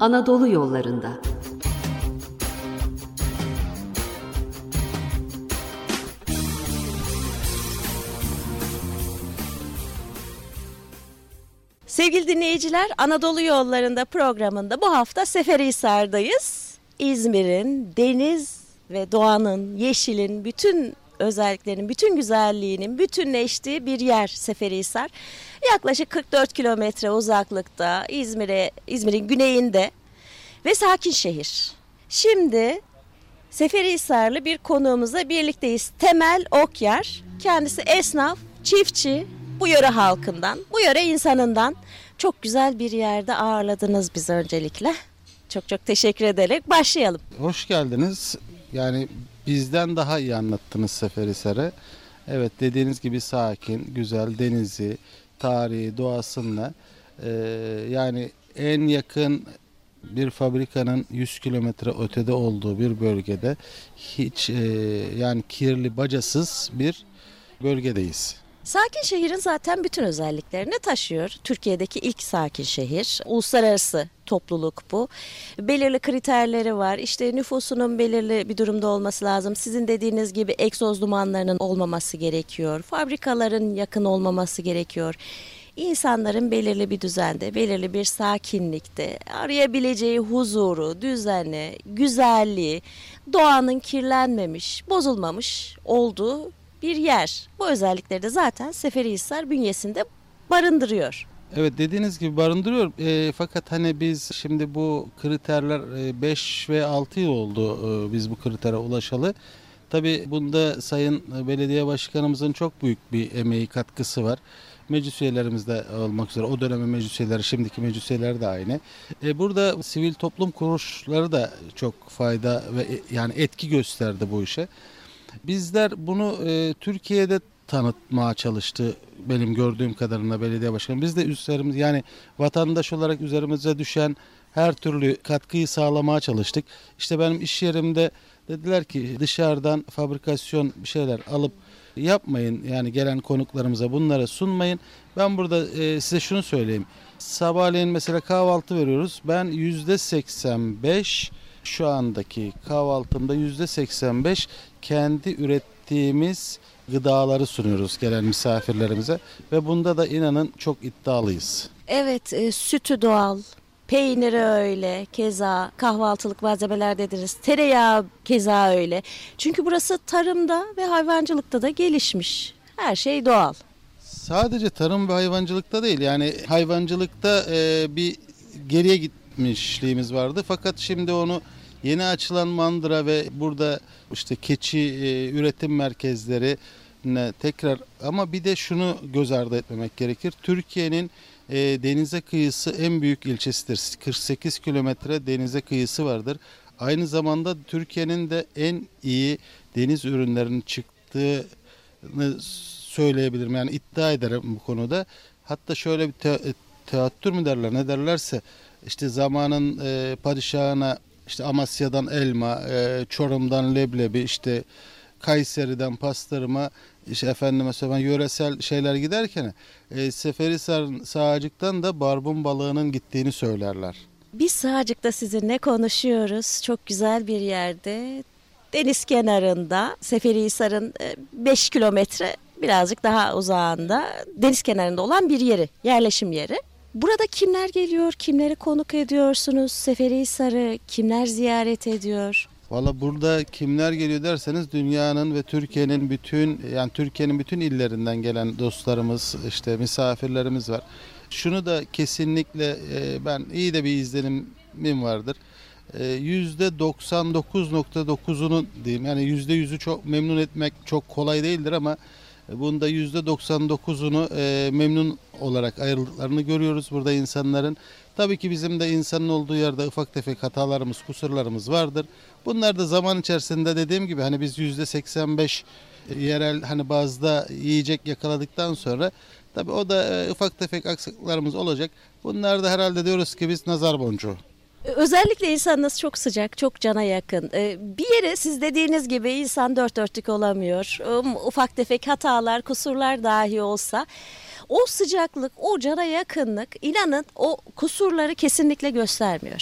Anadolu yollarında. Sevgili dinleyiciler, Anadolu Yollarında programında bu hafta Seferihisar'dayız. İzmir'in deniz ve doğanın, yeşilin, bütün özelliklerinin, bütün güzelliğinin bütünleştiği bir yer Seferihisar. Yaklaşık 44 kilometre uzaklıkta İzmir'in güneyinde ve sakin şehir. Şimdi Seferihisarlı bir konuğumuzla birlikteyiz. Temel Okyar, kendisi esnaf, çiftçi, bu yöre halkından, bu yöre insanından. Çok güzel bir yerde ağırladınız bizi öncelikle. Çok çok teşekkür ederek başlayalım. Hoş geldiniz. Yani bizden daha iyi anlattınız Seferihisar'ı. Evet, dediğiniz gibi sakin, güzel, denizi, tarihi, doğasıyla. Yani en yakın bir fabrikanın 100 kilometre ötede olduğu bir bölgede hiç yani kirli, bacasız bir bölgedeyiz. Sakin şehrin zaten bütün özelliklerini taşıyor. Türkiye'deki ilk sakin şehir. Uluslararası topluluk bu. Belirli kriterleri var. İşte nüfusunun belirli bir durumda olması lazım. Sizin dediğiniz gibi egzoz dumanlarının olmaması gerekiyor. Fabrikaların yakın olmaması gerekiyor. İnsanların belirli bir düzende, belirli bir sakinlikte arayabileceği huzuru, düzeni, güzelliği, doğanın kirlenmemiş, bozulmamış olduğu bir yer. Bu özellikleri de zaten Seferihisar bünyesinde barındırıyor. Evet, dediğiniz gibi barındırıyor. Fakat hani biz şimdi bu kriterler 5 ve 6 yıl oldu biz bu kritere ulaşalı. Tabii bunda Sayın Belediye Başkanımızın çok büyük bir emeği, katkısı var. Meclis üyelerimiz de olmak üzere, o dönemin meclis üyeleri, şimdiki meclis üyeleri de aynı. Burada sivil toplum kuruluşları da çok fayda ve yani etki gösterdi bu işe. Bizler bunu Türkiye'de tanıtmaya çalıştı benim gördüğüm kadarıyla belediye başkanı. Biz de üzerimiz, yani vatandaş olarak üzerimize düşen her türlü katkıyı sağlamaya çalıştık. İşte benim iş yerimde dediler ki dışarıdan fabrikasyon bir şeyler alıp yapmayın. Yani gelen konuklarımıza bunları sunmayın. Ben burada size şunu söyleyeyim. Sabahleyin mesela kahvaltı veriyoruz. Ben %85 şu andaki kahvaltımda %85 kendi ürettiğimiz gıdaları sunuyoruz gelen misafirlerimize ve bunda da inanın çok iddialıyız. Evet, sütü doğal, peyniri öyle, keza kahvaltılık malzemeler dediniz, tereyağı keza öyle. Çünkü burası tarımda ve hayvancılıkta da gelişmiş. Her şey doğal. Sadece tarım ve hayvancılıkta değil, yani hayvancılıkta bir geriye gitmişliğimiz vardı. Fakat şimdi onu yeni açılan mandıra ve burada işte keçi üretim merkezlerine tekrar, ama bir de şunu göz ardı etmemek gerekir. Türkiye'nin denize kıyısı en büyük ilçesidir. 48 kilometre denize kıyısı vardır. Aynı zamanda Türkiye'nin de en iyi deniz ürünlerinin çıktığını söyleyebilirim. Yani iddia ederim bu konuda. Hatta şöyle bir teattür mü derler, ne derlerse, işte zamanın padişahına işte Amasya'dan elma, Çorum'dan leblebi, işte Kayseri'den pastırma, işte efendime söyleyeyim yöresel şeyler giderken Seferihisar Sağcık'tan da barbun balığının gittiğini söylerler. Biz Sığacık'ta sizinle konuşuyoruz. Çok güzel bir yerde. Deniz kenarında, Seferihisar'ın 5 kilometre birazcık daha uzağında, deniz kenarında olan bir yeri, yerleşim yeri. Burada kimler geliyor, kimleri konuk ediyorsunuz? Seferihisar'ı kimler ziyaret ediyor? Valla burada kimler geliyor derseniz dünyanın ve Türkiye'nin bütün illerinden gelen dostlarımız, işte misafirlerimiz var. Şunu da kesinlikle ben iyi de bir izlenimim vardır. %99.9'unu diyeyim, yani %100'ü çok memnun etmek çok kolay değildir ama bunda %99'unu memnun olarak ayrıldıklarını görüyoruz burada insanların. Tabii ki bizim de insanın olduğu yerde ufak tefek hatalarımız, kusurlarımız vardır. Bunlar da zaman içerisinde dediğim gibi hani biz %85 yerel hani bazda yiyecek yakaladıktan sonra tabii o da ufak tefek aksaklıklarımız olacak. Bunlar da herhalde diyoruz ki biz nazar boncuğu. Özellikle insanınız çok sıcak, çok cana yakın. Bir yere siz dediğiniz gibi insan dört dörtlük olamıyor. Ufak tefek hatalar, kusurlar dahi olsa o sıcaklık, o cana yakınlık inanın o kusurları kesinlikle göstermiyor.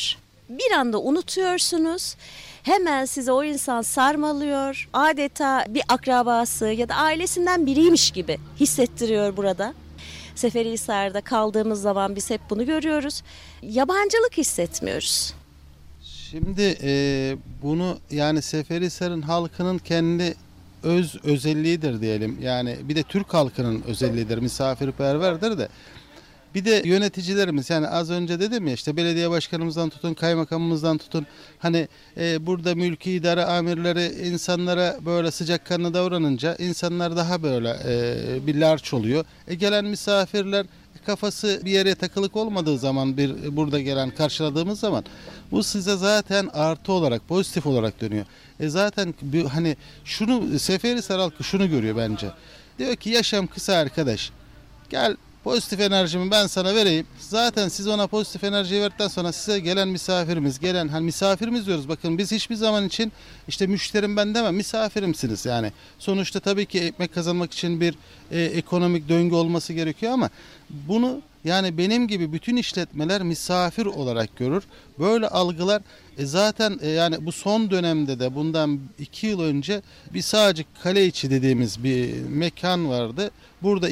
bir anda unutuyorsunuz. Hemen size o insan sarmalıyor. Adeta bir akrabası ya da ailesinden biriymiş gibi hissettiriyor burada. Seferihisar'da kaldığımız zaman biz hep bunu görüyoruz. Yabancılık hissetmiyoruz. Şimdi bunu yani Seferihisar'ın halkının kendi özelliğidir diyelim. Yani bir de Türk halkının özelliğidir, misafirperverdir de. Bir de yöneticilerimiz, yani az önce dedim ya, işte belediye başkanımızdan tutun, kaymakamımızdan tutun, hani burada mülki idare amirleri insanlara böyle sıcakkanlı davranınca insanlar daha böyle bir larç oluyor. Gelen misafirler kafası bir yere takılık olmadığı zaman, burada gelen karşıladığımız zaman bu size zaten artı olarak, pozitif olarak dönüyor. Zaten hani şunu Seferihisar halkı şunu görüyor bence. Diyor ki yaşam kısa arkadaş. Gel, pozitif enerjimi ben sana vereyim. Zaten siz ona pozitif enerjiyi verdikten sonra size gelen hani misafirimiz diyoruz. Bakın biz hiçbir zaman için işte müşterim ben demem, misafirimsiniz yani. Sonuçta tabii ki ekmek kazanmak için bir ekonomik döngü olması gerekiyor ama bunu yani benim gibi bütün işletmeler misafir olarak görür. Böyle algılar zaten yani bu son dönemde de bundan 2 yıl önce bir Sağcık Kaleiçi dediğimiz bir mekan vardı. Burada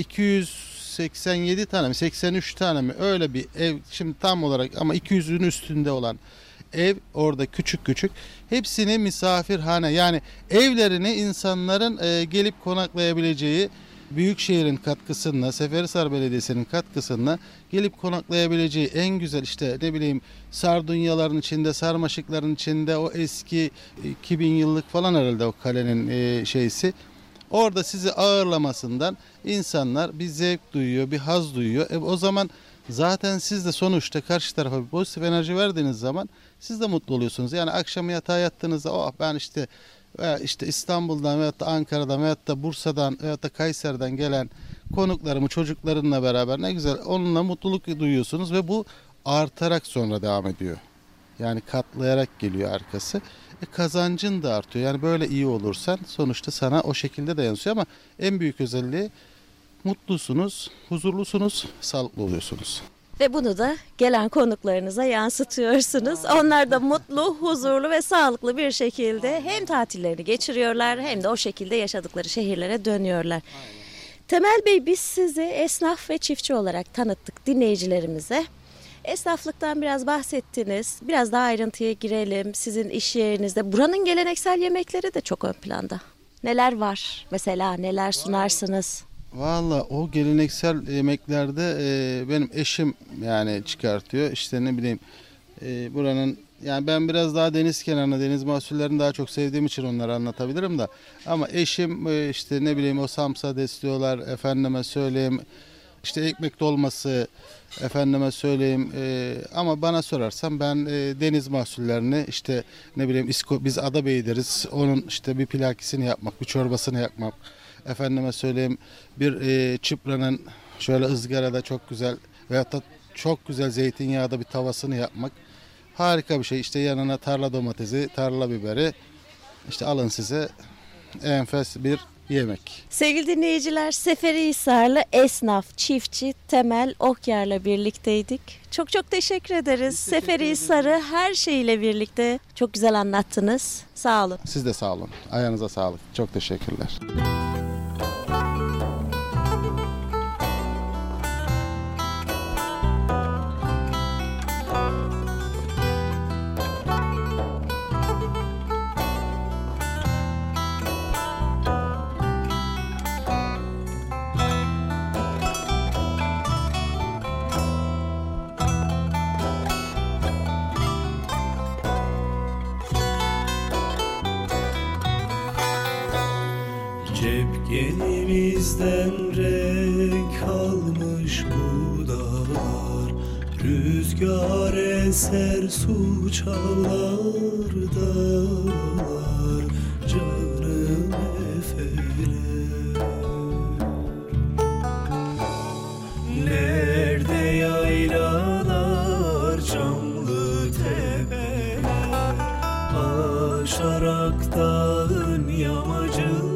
287 tane mi 83 tane mi öyle bir ev, şimdi tam olarak ama 200'ün üstünde olan ev orada küçük küçük, hepsini misafirhane, yani evlerini insanların gelip konaklayabileceği, Büyükşehir'in katkısıyla, Seferihisar Belediyesi'nin katkısıyla gelip konaklayabileceği en güzel, işte ne bileyim, sardunyaların içinde, sarmaşıkların içinde, o eski 2000 yıllık falan herhalde o kalenin şeysi. Orada sizi ağırlamasından insanlar bir zevk duyuyor, bir haz duyuyor. O zaman zaten siz de sonuçta karşı tarafa bir pozitif enerji verdiğiniz zaman siz de mutlu oluyorsunuz. Yani akşam yatağa yattığınızda oh ben işte İstanbul'dan veyahut da Ankara'dan veyahut da Bursa'dan veyahut da Kayseri'den gelen konuklarımı çocuklarımla beraber ne güzel, onunla mutluluk duyuyorsunuz ve bu artarak sonra devam ediyor. Yani katlayarak geliyor arkası. Kazancın da artıyor. Yani böyle iyi olursan sonuçta sana o şekilde de yansıyor ama en büyük özelliği mutlusunuz, huzurlusunuz, sağlıklı oluyorsunuz. Ve bunu da gelen konuklarınıza yansıtıyorsunuz. Onlar da mutlu, huzurlu ve sağlıklı bir şekilde hem tatillerini geçiriyorlar hem de o şekilde yaşadıkları şehirlere dönüyorlar. Temel Bey, biz sizi esnaf ve çiftçi olarak tanıttık dinleyicilerimize. Esnaflıktan biraz bahsettiniz. Biraz daha ayrıntıya girelim. Sizin iş yerinizde buranın geleneksel yemekleri de çok ön planda. Neler var? Mesela neler sunarsınız? Valla o geleneksel yemeklerde benim eşim yani çıkartıyor. İşte ne bileyim buranın, yani ben biraz daha deniz kenarına, deniz mahsullerini daha çok sevdiğim için onları anlatabilirim da. Ama eşim işte ne bileyim o samsa desliyorlar, efendime söyleyeyim. İşte ekmek dolması, efendime söyleyeyim, ama bana sorarsan ben deniz mahsullerini, işte ne bileyim biz Adabey deriz, onun işte bir pilakisini yapmak, bir çorbasını yapmak, efendime söyleyeyim bir çıpranın şöyle ızgarada çok güzel veyahut da çok güzel zeytinyağda bir tavasını yapmak harika bir şey. İşte yanına tarla domatesi, tarla biberi, işte alın size enfes bir yemek. Sevgili dinleyiciler, Seferihisarlı esnaf, çiftçi Temel Okyar'la birlikteydik. Çok çok teşekkür ederiz. Seferihisar'ı her şeyle birlikte çok güzel anlattınız. Sağ olun. Siz de sağ olun. Ayağınıza sağlık. Çok teşekkürler. Cepkenimizden renk almış bu dağlar, rüzgar eser su çalar dağlar, canım efeler. Nerede yaylalar, camlı tepeler, aşarak dağın yamacı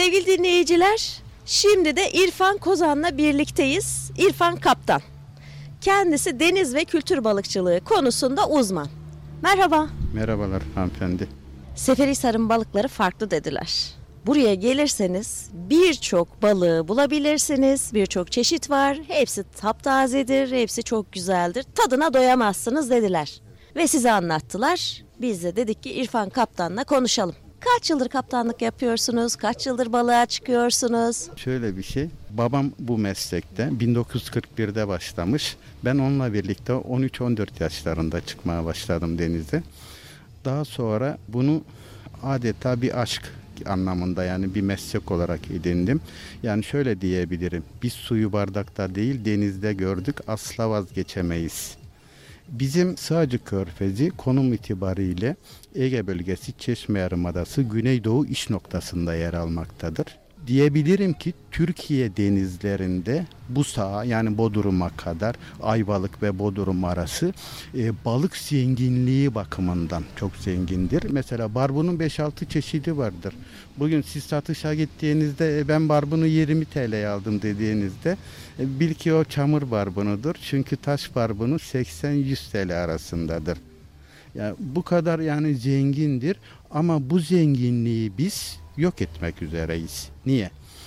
Sevgili dinleyiciler, şimdi de İrfan Kozan'la birlikteyiz. İrfan Kaptan. Kendisi deniz ve kültür balıkçılığı konusunda uzman. Merhaba. Merhabalar hanımefendi. Seferihisar'ın balıkları farklı dediler. Buraya gelirseniz birçok balığı bulabilirsiniz. Birçok çeşit var. Hepsi taptazedir, hepsi çok güzeldir. Tadına doyamazsınız dediler. Ve size anlattılar. Biz de dedik ki İrfan Kaptan'la konuşalım. Kaç yıldır kaptanlık yapıyorsunuz? Kaç yıldır balığa çıkıyorsunuz? Şöyle bir şey, babam bu meslekte 1941'de başlamış. Ben onunla birlikte 13-14 yaşlarında çıkmaya başladım denize. Daha sonra bunu adeta bir aşk anlamında, yani bir meslek olarak edindim. Yani şöyle diyebilirim, biz suyu bardakta değil denizde gördük, asla vazgeçemeyiz. Bizim Sığacık Körfezi konum itibariyle Ege bölgesi Çeşme Yarımadası Güneydoğu iç noktasında yer almaktadır. Diyebilirim ki Türkiye denizlerinde bu saha, yani Bodrum'a kadar, Ayvalık ve Bodrum arası balık zenginliği bakımından çok zengindir. Mesela barbunun 5-6 çeşidi vardır. Bugün siz satışa gittiğinizde ben barbunu 20 TL'ye aldım dediğinizde bil ki o çamur barbunudur. Çünkü taş barbunu 80-100 TL arasındadır. Yani bu kadar yani zengindir ama bu zenginliği biz yok etmek üzereyiz. Niye?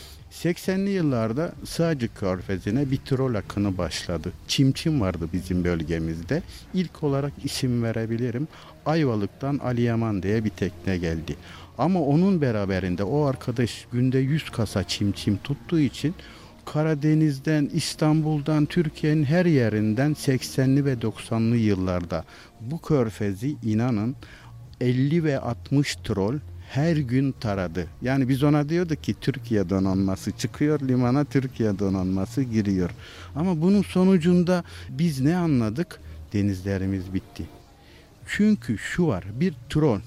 80'li yıllarda Sığacık Körfezi'ne bir trol akını başladı. Çimçim vardı bizim bölgemizde. İlk olarak isim verebilirim. Ayvalık'tan Ali Yaman diye bir tekne geldi. Ama onun beraberinde o arkadaş günde 100 kasa çimçim tuttuğu için Karadeniz'den, İstanbul'dan, Türkiye'nin her yerinden 80'li ve 90'lı yıllarda bu körfezi inanın 50 ve 60 trol her gün taradı. Yani biz ona diyorduk ki Türkiye donanması çıkıyor limana, Türkiye donanması giriyor. Ama bunun sonucunda biz ne anladık? Denizlerimiz bitti. Çünkü şu var, bir trol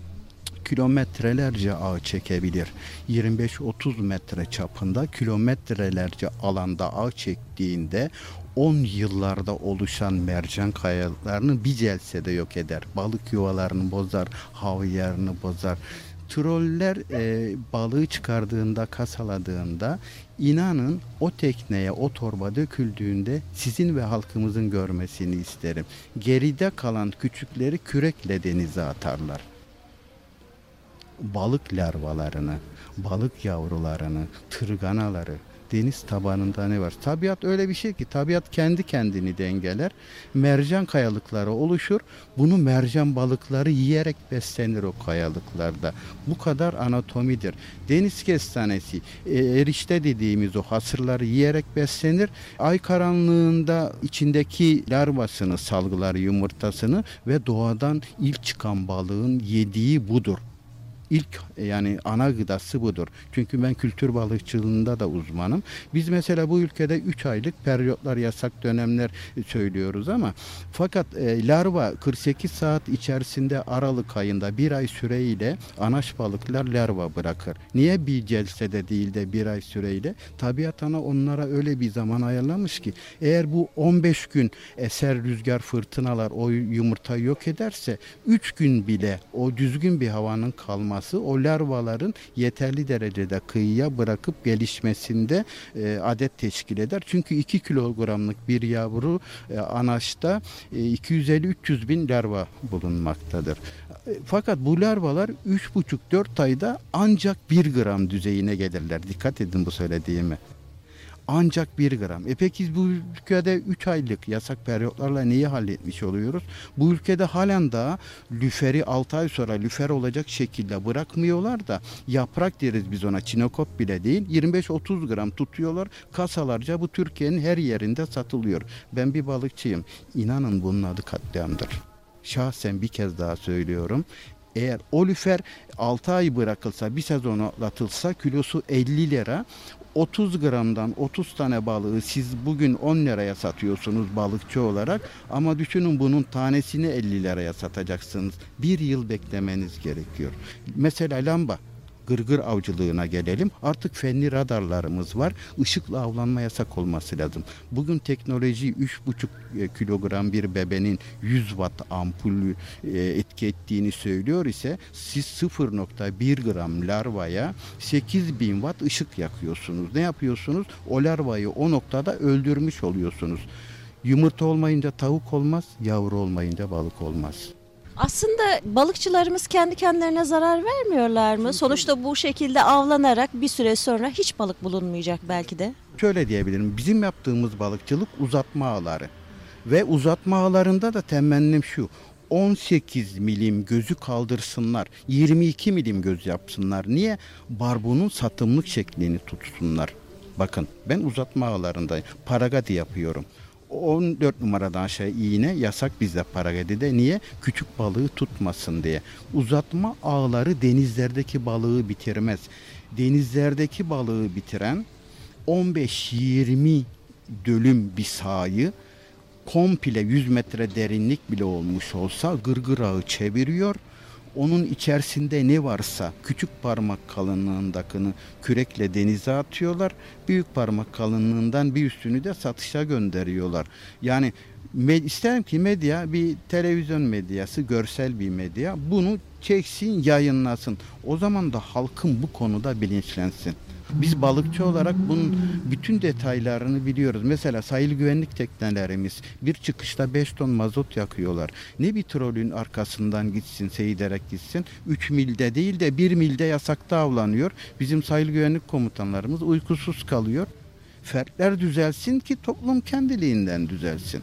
kilometrelerce ağ çekebilir. 25-30 metre çapında kilometrelerce alanda ağ çektiğinde 10 yıllarda oluşan mercan kayalıklarını bir celsede yok eder. Balık yuvalarını bozar, havyarını bozar. Troller balığı çıkardığında, kasaladığında inanın o tekneye o torba döküldüğünde sizin ve halkımızın görmesini isterim. Geride kalan küçükleri kürekle denize atarlar. Balık larvalarını, balık yavrularını, tırganaları, deniz tabanında ne var? Tabiat öyle bir şey ki tabiat kendi kendini dengeler. Mercan kayalıkları oluşur. Bunu mercan balıkları yiyerek beslenir o kayalıklarda. Bu kadar anatomidir. Deniz kestanesi, erişte dediğimiz o hasırları yiyerek beslenir. Ay karanlığında içindeki larvasını salgılar, yumurtasını ve doğadan ilk çıkan balığın yediği budur. İlk yani ana gıdası budur. Çünkü ben kültür balıkçılığında da uzmanım. Biz mesela bu ülkede 3 aylık periyotlar, yasak dönemler söylüyoruz ama fakat larva 48 saat içerisinde Aralık ayında 1 ay süreyle anaç balıklar larva bırakır. Niye bir celsede değil de 1 ay süreyle? Tabiat ana onlara öyle bir zaman ayarlamış ki eğer bu 15 gün eser rüzgar, fırtınalar o yumurtayı yok ederse 3 gün bile o düzgün bir havanın kalması o larvaların yeterli derecede kıyıya bırakıp gelişmesinde adet teşkil eder. Çünkü 2 kilogramlık bir yavru anaçta 250-300 bin larva bulunmaktadır. Fakat bu larvalar 3,5-4 ayda ancak 1 gram düzeyine gelirler. Dikkat edin bu söylediğime. Ancak 1 gram. Peki bu ülkede 3 aylık yasak periyotlarla neyi halletmiş oluyoruz? Bu ülkede halen daha lüferi 6 ay sonra lüfer olacak şekilde bırakmıyorlar da yaprak deriz biz ona, çinokop bile değil. 25-30 gram tutuyorlar. Kasalarca bu Türkiye'nin her yerinde satılıyor. Ben bir balıkçıyım. İnanın bunun adı katliamdır. Şahsen bir kez daha söylüyorum. Eğer o lüfer 6 ay bırakılsa, bir sezon atlatılsa kilosu 50 lira. 30 gramdan 30 tane balığı siz bugün 10 liraya satıyorsunuz balıkçı olarak ama düşünün bunun tanesini 50 liraya satacaksınız. Bir yıl beklemeniz gerekiyor. Mesela lamba. gırgır avcılığına gelelim. Artık fenli radarlarımız var. Işıkla avlanma yasak olması lazım. Bugün teknoloji 3,5 kilogram bir bebenin 100 watt ampulü etki ettiğini söylüyor ise siz 0,1 gram larvaya 8000 watt ışık yakıyorsunuz. Ne yapıyorsunuz? O larvayı o noktada öldürmüş oluyorsunuz. Yumurta olmayınca tavuk olmaz, yavru olmayınca balık olmaz. Aslında balıkçılarımız kendi kendilerine zarar vermiyorlar mı? Sonuçta bu şekilde avlanarak bir süre sonra hiç balık bulunmayacak belki de. Şöyle diyebilirim, bizim yaptığımız balıkçılık uzatma ağları. Ve uzatma ağlarında da temennim şu, 18 milim gözü kaldırsınlar, 22 milim göz yapsınlar. Niye? Barbunun satımlık şeklini tutsunlar. Bakın ben uzatma ağlarındayım, paragadi yapıyorum. 14 numaradan aşağı iğne yasak bizde paragadide. Niye? Küçük balığı tutmasın diye. Uzatma ağları denizlerdeki balığı bitirmez. Denizlerdeki balığı bitiren 15-20 dönüm bir sahayı komple 100 metre derinlik bile olmuş olsa gırgır ağı çeviriyor. Onun içerisinde ne varsa küçük parmak kalınlığındakini kürekle denize atıyorlar. Büyük parmak kalınlığından bir üstünü de satışa gönderiyorlar. Yani isterim ki medya, bir televizyon medyası, görsel bir medya bunu çeksin, yayınlasın. O zaman da halkın bu konuda bilinçlensin. Biz balıkçı olarak bunun bütün detaylarını biliyoruz. Mesela sahil güvenlik teknelerimiz bir çıkışta 5 ton mazot yakıyorlar. Ne bir trolün arkasından gitsin, seyrederek gitsin. 3 milde değil de 1 milde yasakta avlanıyor. Bizim sahil güvenlik komutanlarımız uykusuz kalıyor. Fertler düzelsin ki toplum kendiliğinden düzelsin.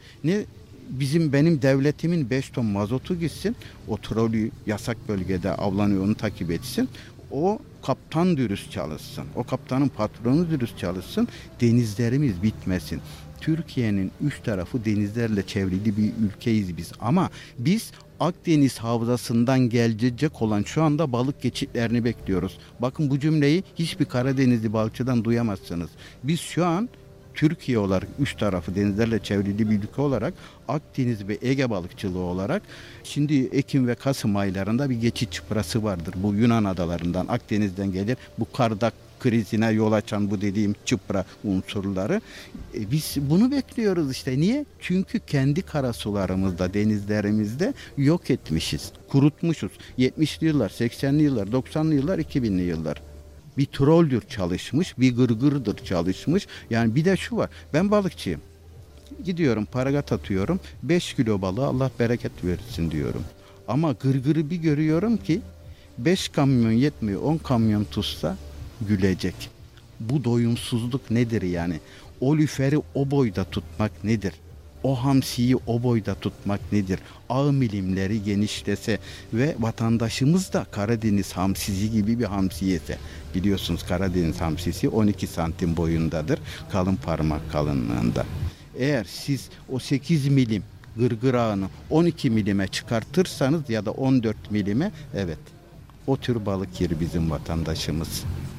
Benim devletimin 5 ton mazotu gitsin. O trolü yasak bölgede avlanıyor, onu takip etsin. O kaptan dürüst çalışsın. O kaptanın patronu dürüst çalışsın. Denizlerimiz bitmesin. Türkiye'nin 3 tarafı denizlerle çevrili bir ülkeyiz biz. Ama biz Akdeniz havzasından gelecek olan şu anda balık geçitlerini bekliyoruz. Bakın bu cümleyi hiçbir Karadenizli balıkçıdan duyamazsınız. Biz şu an Türkiye olarak 3 tarafı denizlerle çevrili bir ülke olarak Akdeniz ve Ege balıkçılığı olarak şimdi Ekim ve Kasım aylarında bir geçiş çıprası vardır. Bu Yunan adalarından Akdeniz'den gelir. Bu kardak krizine yol açan bu dediğim çıpra unsurları. Biz bunu bekliyoruz işte. Niye? Çünkü kendi karasularımızda, denizlerimizde yok etmişiz. Kurutmuşuz. 70'li yıllar, 80'li yıllar, 90'lı yıllar, 2000'li yıllar. Bir troldür çalışmış, bir gırgırdır çalışmış. Yani bir de şu var, ben balıkçıyım. Gidiyorum, paragat atıyorum, 5 kilo balığı Allah bereket versin diyorum. Ama gırgırı bir görüyorum ki 5 kamyon yetmiyor, 10 kamyon tutsa gülecek. Bu doyumsuzluk nedir yani? O lüferi o boyda tutmak nedir? O hamsiyi o boyda tutmak nedir? Ağ milimleri genişlese ve vatandaşımız da Karadeniz hamsisi gibi bir hamsi yese. Biliyorsunuz Karadeniz hamsisi 12 santim boyundadır. Kalın parmak kalınlığında. Eğer siz o 8 milim gırgır ağını 12 milime çıkartırsanız ya da 14 milime, evet, o tür balık yer bizim vatandaşımız.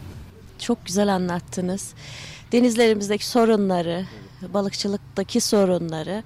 Çok güzel anlattınız. Denizlerimizdeki sorunları, balıkçılıktaki sorunları.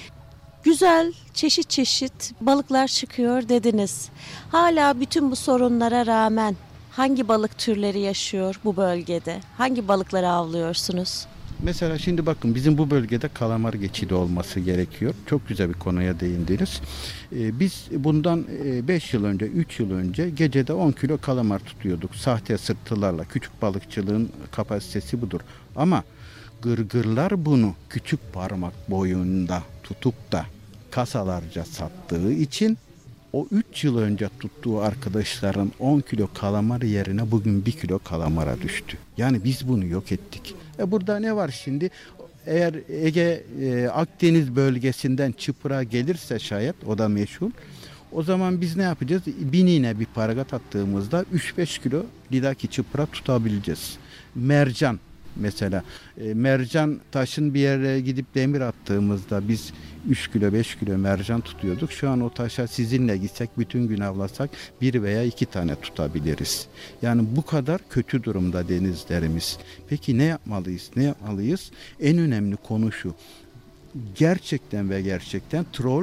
Güzel, çeşit çeşit balıklar çıkıyor dediniz. Hala bütün bu sorunlara rağmen hangi balık türleri yaşıyor bu bölgede? Hangi balıkları avlıyorsunuz? Mesela şimdi bakın bizim bu bölgede kalamar geçidi olması gerekiyor. Çok güzel bir konuya değindiniz. Biz bundan 5 yıl önce, 3 yıl önce gecede 10 kilo kalamar tutuyorduk. Sahte sırtılarla. Küçük balıkçılığın kapasitesi budur. Ama gırgırlar bunu küçük parmak boyunda tutup da kasalarca sattığı için o 3 yıl önce tuttuğu arkadaşların 10 kilo kalamar yerine bugün 1 kilo kalamara düştü. Yani biz bunu yok ettik. Burada ne var şimdi? Eğer Ege Akdeniz bölgesinden çıpra gelirse şayet, o da meşhur. O zaman biz ne yapacağız? 1000 iğne bir paragat attığımızda 3-5 kilo lidaki çıpra tutabileceğiz. Mercan mesela. Mercan taşın bir yere gidip demir attığımızda biz 3 kilo 5 kilo mercan tutuyorduk. Şu an o taşa sizinle gitsek bütün gün avlasak 1 veya 2 tane tutabiliriz. Yani bu kadar kötü durumda denizlerimiz. Peki ne yapmalıyız? Ne yapmalıyız? En önemli konu şu. Gerçekten ve gerçekten troll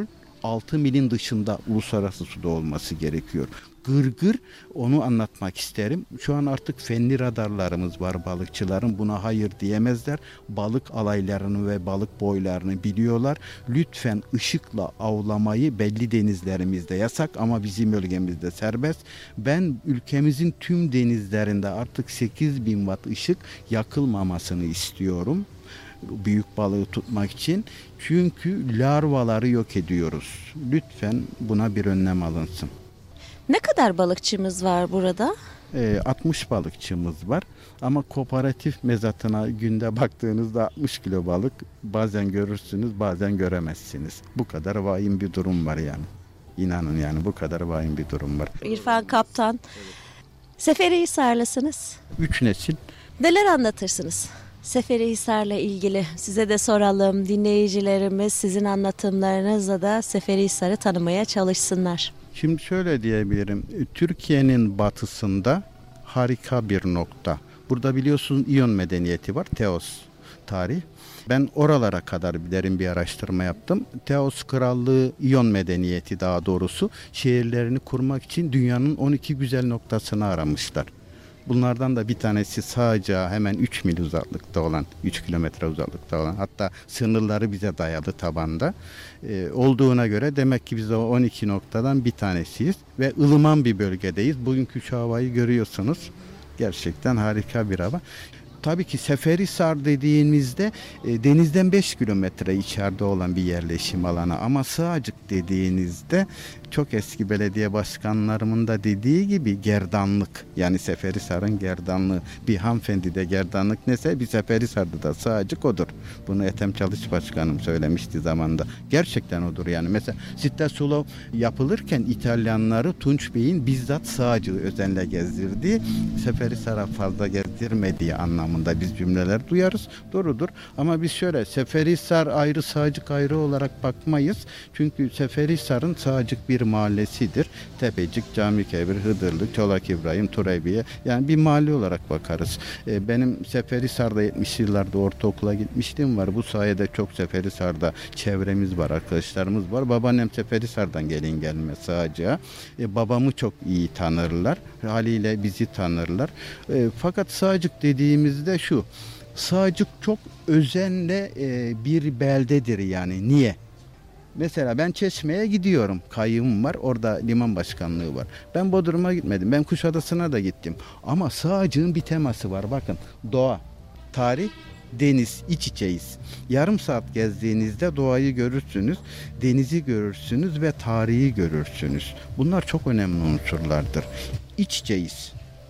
6 milin dışında uluslararası suda olması gerekiyor. Gırgır, onu anlatmak isterim. Şu an artık fenli radarlarımız var balıkçıların. Buna hayır diyemezler. Balık alaylarını ve balık boylarını biliyorlar. Lütfen ışıkla avlamayı belli denizlerimizde yasak ama bizim bölgemizde serbest. Ben ülkemizin tüm denizlerinde artık 8.000 watt ışık yakılmamasını istiyorum. Büyük balığı tutmak için. Çünkü larvaları yok ediyoruz. Lütfen buna bir önlem alınsın. Ne kadar balıkçımız var burada? 60 balıkçımız var ama kooperatif mezatına günde baktığınızda 60 kilo balık bazen görürsünüz bazen göremezsiniz. Bu kadar vahim bir durum var yani. İnanın yani bu kadar vahim bir durum var. İrfan Kaptan, Seferihisarlısınız. 3 nesil. Neler anlatırsınız? Seferihisar'la ilgili size de soralım. Dinleyicilerimiz sizin anlatımlarınızla da Seferihisar'ı tanımaya çalışsınlar. Şimdi şöyle diyebilirim. Türkiye'nin batısında harika bir nokta. Burada biliyorsunuz İyon medeniyeti var. Teos tarih. Ben oralara kadar derin bir araştırma yaptım. Teos Krallığı, İyon medeniyeti daha doğrusu şehirlerini kurmak için dünyanın 12 güzel noktasını aramışlar. Bunlardan da bir tanesi Sığacağı hemen 3 mil uzaklıkta olan, 3 kilometre uzaklıkta olan, hatta sınırları bize dayalı tabanda olduğuna göre demek ki biz o 12 noktadan bir tanesiyiz ve ılıman bir bölgedeyiz. Bugünkü şu havayı görüyorsunuz. Gerçekten harika bir hava. Tabii ki Seferihisar dediğimizde denizden 5 kilometre içeride olan bir yerleşim alanı ama Sığacık dediğinizde çok eski belediye başkanlarımın da dediği gibi gerdanlık, yani Seferihisar'ın gerdanlığı, bir hanımefendi de gerdanlık neyse bir Seferihisar'da da Sığacık odur. Bunu Ethem Çalış Başkanım söylemişti zamanında. Gerçekten odur yani. Mesela Sitte Sulov yapılırken İtalyanları Tunç Bey'in bizzat Sığacık'ı özenle gezdirdiği, Seferihisar'a fazla gezdirmediği anlamında biz cümleler duyarız. Doğrudur. Ama biz şöyle Seferihisar ayrı, Sığacık ayrı olarak bakmayız. Çünkü Seferihisar'ın Sığacık bir mahallesidir. Tepecik, Camikebir, Hıdırlık, Çolak İbrahim, Turebiye, yani bir mahalle olarak bakarız. Benim Seferihisar'da 70'li yıllarda ortaokula gitmiştim var. Bu sayede çok Seferihisar'da çevremiz var, arkadaşlarımız var. Babaannem Seferihisar'dan gelin gelme Sığacık'a. Babamı çok iyi tanırlar. Haliyle bizi tanırlar. Fakat Sığacık dediğimizde şu, Sığacık çok özenle bir beldedir yani. Niye? Mesela ben Çeşme'ye gidiyorum. Kayyum var. Orada liman başkanlığı var. Ben Bodrum'a gitmedim. Ben Kuşadası'na da gittim. Ama Sığacık'ın bir teması var. Bakın, doğa, tarih, deniz, iç içeyiz. Yarım saat gezdiğinizde doğayı görürsünüz, denizi görürsünüz ve tarihi görürsünüz. Bunlar çok önemli unsurlardır. İç içeyiz.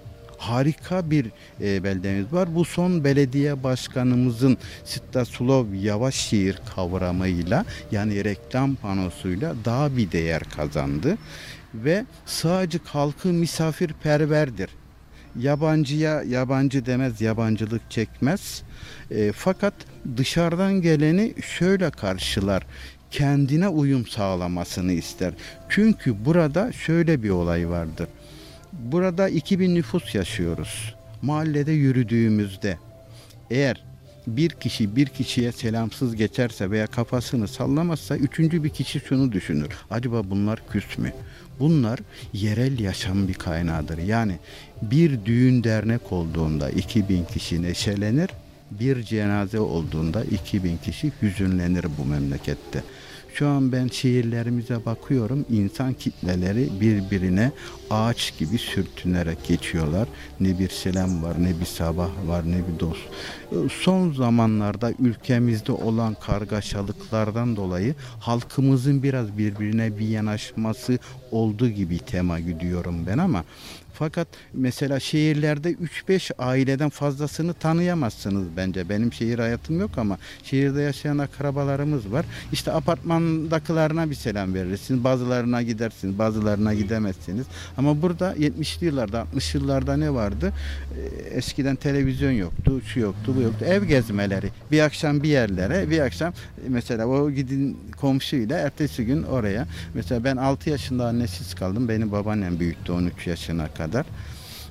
Harika bir beldemiz var. Bu son belediye başkanımızın Sitte Sulov yavaş şehir kavramıyla, yani reklam panosuyla daha bir değer kazandı. Ve Sığacık halkı misafirperverdir. Yabancıya yabancı demez, yabancılık çekmez. Fakat dışarıdan geleni şöyle karşılar. Kendine uyum sağlamasını ister. Çünkü burada şöyle bir olay vardır. Burada 2000 nüfus yaşıyoruz. Mahallede yürüdüğümüzde eğer bir kişi bir kişiye selamsız geçerse veya kafasını sallamazsa üçüncü bir kişi şunu düşünür. Acaba bunlar küs mü? Bunlar yerel yaşam bir kaynağıdır. Yani bir düğün dernek olduğunda 2000 kişi neşelenir. Bir cenaze olduğunda 2000 kişi hüzünlenir bu memlekette. Şu an ben şehirlerimize bakıyorum, insan kitleleri birbirine ağaç gibi sürtünerek geçiyorlar. Ne bir selam var, ne bir sabah var, ne bir dost. Son zamanlarda ülkemizde olan kargaşalıklardan dolayı halkımızın biraz birbirine bir yanaşması olduğu gibi tema gidiyorum ben ama fakat mesela şehirlerde 3-5 aileden fazlasını tanıyamazsınız bence. Benim şehir hayatım yok ama şehirde yaşayan akrabalarımız var. İşte apartmandakilerine bir selam verirsiniz. Bazılarına gidersiniz, bazılarına gidemezsiniz. Ama burada 70'li yıllarda, 60'lı yıllarda ne vardı? Eskiden televizyon yoktu, şu yoktu, bu yoktu. Ev gezmeleri. Bir akşam bir yerlere, bir akşam mesela o gidin komşuyla ertesi gün oraya. Mesela ben 6 yaşında annesiz kaldım. Benim babaannem büyüttü 13 yaşına kadar.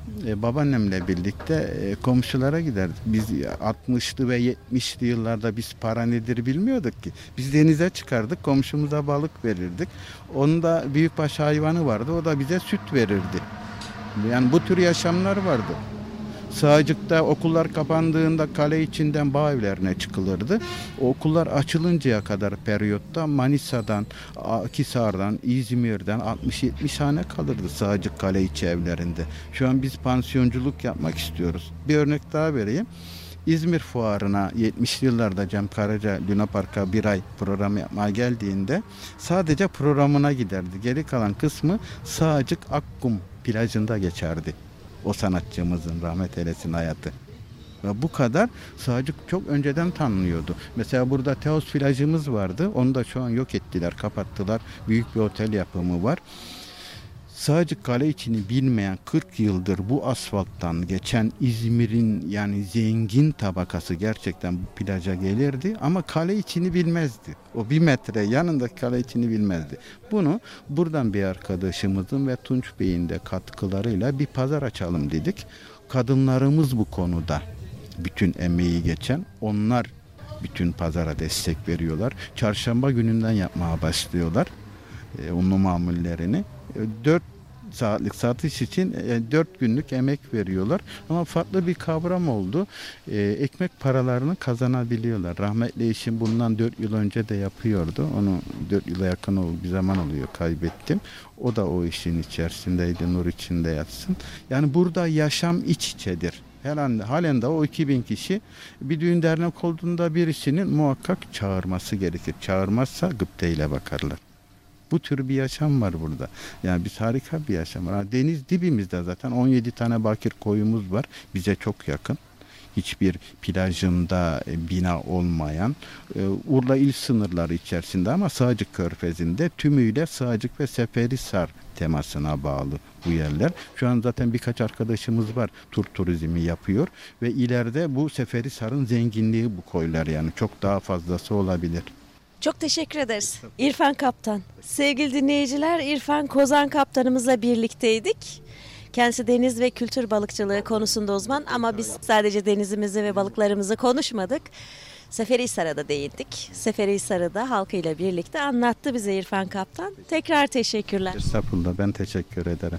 Babaannemle birlikte komşulara giderdik. Biz 60'lı ve 70'li yıllarda biz para nedir bilmiyorduk ki. Biz denize çıkardık, komşumuza balık verirdik. Onun da büyükbaş hayvanı vardı, o da bize süt verirdi. Yani bu tür yaşamlar vardı. Sığacık'ta okullar kapandığında kale içinden bağ evlerine çıkılırdı. O okullar açılıncaya kadar periyotta Manisa'dan, Akhisar'dan, İzmir'den 60-70 hane kalırdı Sığacık kale içi evlerinde. Şu an biz pansiyonculuk yapmak istiyoruz. Bir örnek daha vereyim. İzmir Fuarı'na 70'li yıllarda Cem Karaca Luna Park'a bir ay program yapmaya geldiğinde sadece programına giderdi. Geri kalan kısmı Sığacık Akkum plajında geçerdi. O sanatçımızın rahmet eylesin hayatı. Ve bu kadar Sığacık çok önceden tanınıyordu. Mesela burada Teos plajımız vardı. Onu da şu an yok ettiler, kapattılar. Büyük bir otel yapımı var. Sığacık kale içini bilmeyen 40 yıldır bu asfalttan geçen İzmir'in yani zengin tabakası gerçekten bu plaja gelirdi ama kale içini bilmezdi. O 1 metre yanındaki kale içini bilmezdi. Bunu buradan bir arkadaşımızın ve Tunç Bey'in de katkılarıyla bir pazar açalım dedik. Kadınlarımız bu konuda bütün emeği geçen, onlar bütün pazara destek veriyorlar. Çarşamba gününden yapmaya başlıyorlar unlu mamullerini. 4 saatlik satış için 4 günlük emek veriyorlar. Ama farklı bir kavram oldu. Ekmek paralarını kazanabiliyorlar. Rahmetli eşim bundan 4 yıl önce de yapıyordu. Onu 4 yıla yakın bir zaman oluyor, kaybettim. O da o işin içerisindeydi. Nur içinde yatsın. Yani burada yaşam iç içedir. Halen de o 2000 kişi bir düğün dernek olduğunda birisinin muhakkak çağırması gerekir. Çağırmazsa gıpteyle bakarlar. Bu tür bir yaşam var burada. Yani biz harika bir yaşam var. Deniz dibimizde zaten 17 tane bakir koyumuz var. Bize çok yakın. Hiçbir plajında bina olmayan, Urla il sınırları içerisinde ama Sığacık Körfezi'nde tümüyle Sığacık ve Seferihisar temasına bağlı bu yerler. Şu an zaten birkaç arkadaşımız var, tur turizmi yapıyor ve ileride bu Seferihisar'ın zenginliği bu koylar, yani çok daha fazlası olabilir. Çok teşekkür ederiz İrfan Kaptan. Sevgili dinleyiciler, İrfan Kozan Kaptanımızla birlikteydik. Kendisi deniz ve kültür balıkçılığı konusunda uzman ama biz sadece denizimizi ve balıklarımızı konuşmadık. Seferihisar'a da değindik. Seferihisar'ı da halkıyla birlikte anlattı bize İrfan Kaptan. Tekrar teşekkürler. Estağfurullah, ben teşekkür ederim.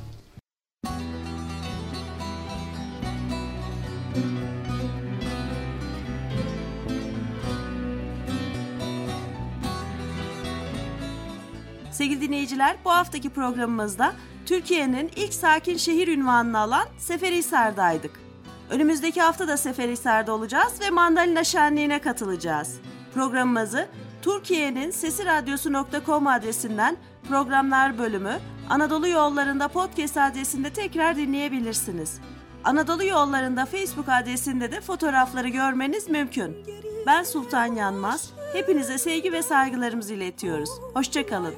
Sevgili dinleyiciler, bu haftaki programımızda Türkiye'nin ilk sakin şehir unvanını alan Seferihisar'daydık. Önümüzdeki hafta da Seferihisar'da olacağız ve Mandalina Şenliği'ne katılacağız. Programımızı Türkiye'nin sesiradyosu.com adresinden programlar bölümü Anadolu Yolları'nda podcast adresinde tekrar dinleyebilirsiniz. Anadolu Yolları'nda Facebook adresinde de fotoğrafları görmeniz mümkün. Ben Sultan Yanmaz. Hepinize sevgi ve saygılarımızı iletiyoruz. Hoşçakalın.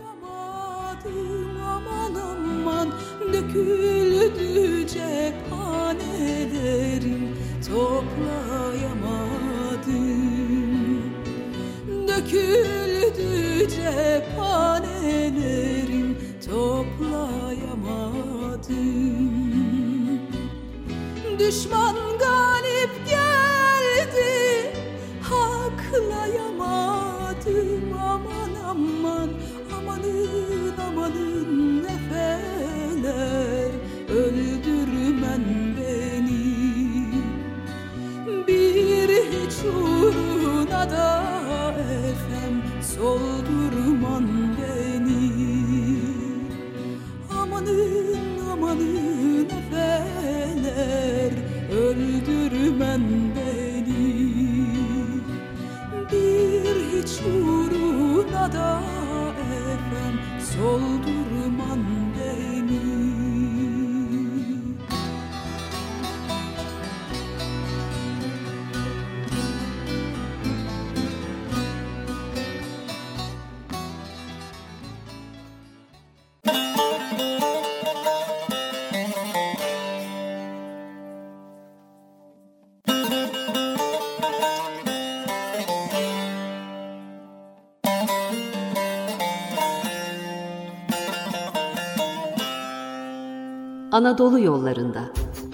Aman aman döküldü cephanelerim, toplayamadım. Döküldü cephanelerim, toplayamadım. Düşman galip geldi, haklayamadım. Aman aman, amanın amanın nefeler, öldürmen beni. Bir hiç uğruna da efem, soldurman beni. Amanın amanın nefeler, öldürmen beni. Bir hiç uğruna da efem, soldurman beni. Anadolu Yolları'nda